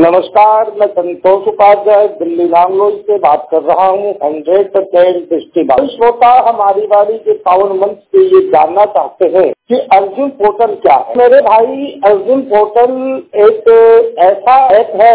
नमस्कार, मैं संतोष उपाध्याय दिल्ली नांगलोई से बात कर रहा हूँ। 100% फेस्टिवल श्रोता हमारी वाली के पावन मंच से ये जानना चाहते हैं कि अर्जुन पोर्टल क्या है। मेरे भाई, अर्जुन पोर्टल एक ऐसा ऐप है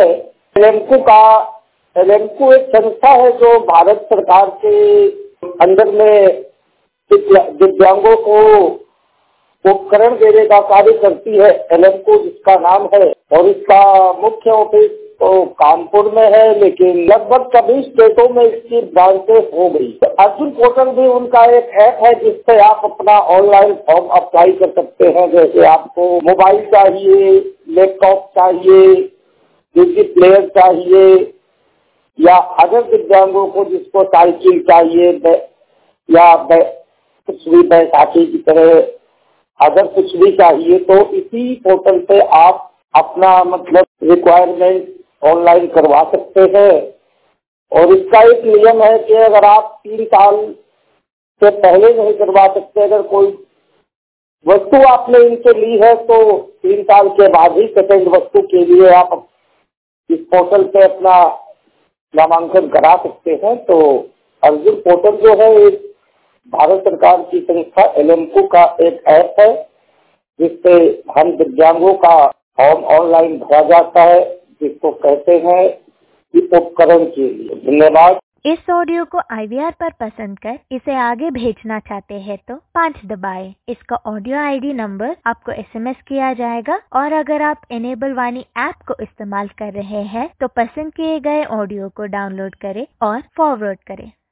एलेमको एक संस्था है जो भारत सरकार के अंदर में दिव्यांगों को उपकरण देने का कार्य करती है। एलेमको जिसका नाम है, और इसका मुख्य ऑफिस तो कानपुर में है, लेकिन लगभग सभी स्टेटों में इसकी ब्रांचेस हो गई। तो अर्जुन पोर्टल भी उनका एक ऐप है जिससे आप अपना ऑनलाइन फॉर्म अप्लाई कर सकते हैं। जैसे आपको मोबाइल चाहिए, लैपटॉप चाहिए, म्यूजिक प्लेयर चाहिए, या अदर दिव्यांगों को जिसको साइकिल चाहिए या कुछ भी बैसाखी की तरह अगर कुछ भी चाहिए, तो इसी पोर्टल पे आप अपना रिक्वायरमेंट ऑनलाइन करवा सकते हैं। और इसका एक नियम है कि अगर आप 3 साल से पहले नहीं करवा सकते, अगर कोई वस्तु आपने इनसे ली है तो 3 साल के बाद ही सेकंड वस्तु के लिए आप इस पोर्टल पे अपना नामांकन करा सकते हैं। तो अर्जुन पोर्टल जो है एक भारत सरकार की संस्था एलेमको का एक ऐप है जिससे हम दिव्यांगों का फॉर्म ऑनलाइन भरा जाता है, जिसको कहते हैं कि उपकरण के लिए। धन्यवाद। इस ऑडियो को IVR पर पसंद कर इसे आगे भेजना चाहते हैं तो 5 दबाएं। इसका ऑडियो ID नंबर आपको SMS किया जाएगा। और अगर आप इनेबल वाणी ऐप को इस्तेमाल कर रहे हैं तो पसंद किए गए ऑडियो को डाउनलोड करें और फॉरवर्ड करें।